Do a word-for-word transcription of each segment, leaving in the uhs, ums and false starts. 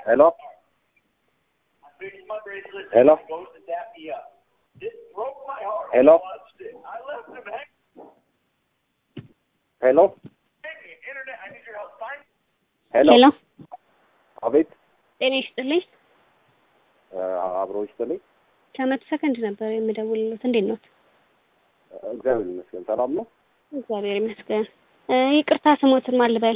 Hello? Hello? Hello? Hello? Hello? ሄሎ አቤት ጤና ይስጥልኝ። አብሮ ይስጥልኝ። ከመቶ ሰከንድ ነበር የምደውልልዎት። እንዴት ነው? እግዚአብሔር ይመስገን ሰላም ነው። እግዚአብሔር ይመስገን። ይቅርታ ስሞትን ማን ልበል?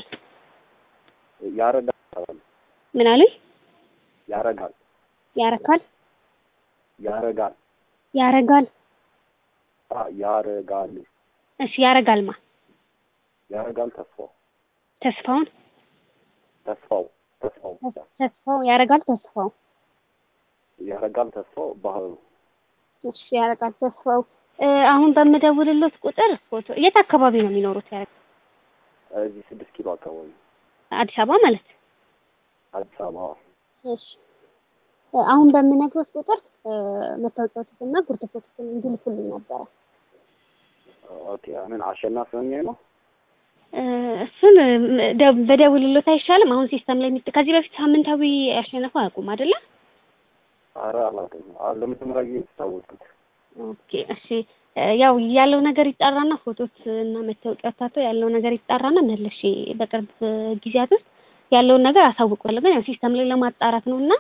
ያረጋል ምን አሉኝ? ያረጋል ያረካል ያረጋል ያረጋል አ ያረጋል እሺ ያረጋልማ ያረጋል ተስፋው ተስፋውን ተስፋው ተስፋው ተስፋው ያረጋል ተስፋው ያረጋል ተስፋው ባህሩ እሺ ያረጋል ተስፋው አሁን በምደውልልዎት ቁጥር ፎቶ የት አካባቢ ነው የሚኖሩት? ያረጋል እዚህ ስድስት ኪሎ አካባቢ አዲስ አበባ ማለት አዲስ አበባ። እሺ አሁን በምነግሮት ቁጥር መታወቂያዎትና ጉርድ ፎቶችን እንዲልኩልኝ ነበር። ኦኬ አሁን አሸናፊ ሆኜ ነው እሱን በደውልልዎት አይሻልም? አሁን ሲስተም ላይ የሚጥ ከዚህ በፊት ሳምንታዊ ያሸነፈው አያውቁም አይደለ? ኧረ አላውቅም። አሁን ለመጀመሪያ ጊዜ ተታወቅኩት። ኦኬ እሺ ያው ያለው ነገር ይጣራና ፎቶት እና መታወቂያ ታቶ ያለው ነገር ይጣራና መልሼ በቅርብ ጊዜያት ውስጥ ያለውን ነገር አሳውቀዋለሁ። ግን ያው ሲስተም ላይ ለማጣራት ነውና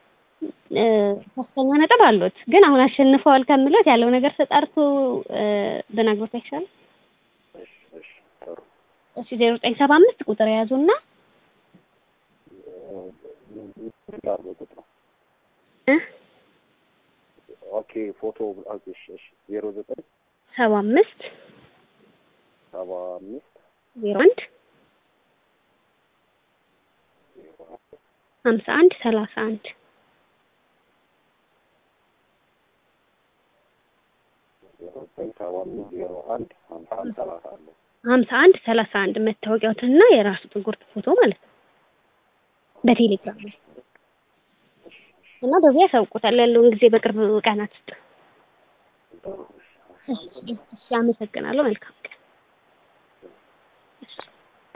ከፍተኛ ነጥብ አሉት። ግን አሁን አሸንፈዋል ከምሎት ያለው ነገር ተጣርቶ ብነግሮት አይሻልም? እሺ እሺ ጥሩ። እሺ ዜሮ ዘጠኝ ሰባ አምስት ቁጥር ያዙና እ ኦኬ ፎቶ እሺ እሺ ዜሮ ዘጠኝ ሰባ አምስት ሰባ አምስት ዜሮ አንድ ሀምሳ አንድ ሰላሳ አንድ ሀምሳ አንድ ሰላሳ አንድ መታወቂያዎትና የራሱ ጉርድ ፎቶ ማለት ነው በቴሌግራም ላይ እና በዚያ ያሳውቁታል ያለውን ጊዜ በቅርብ ቀናት ውስጥ። እሺ አመሰግናለሁ። መልካም ቀን።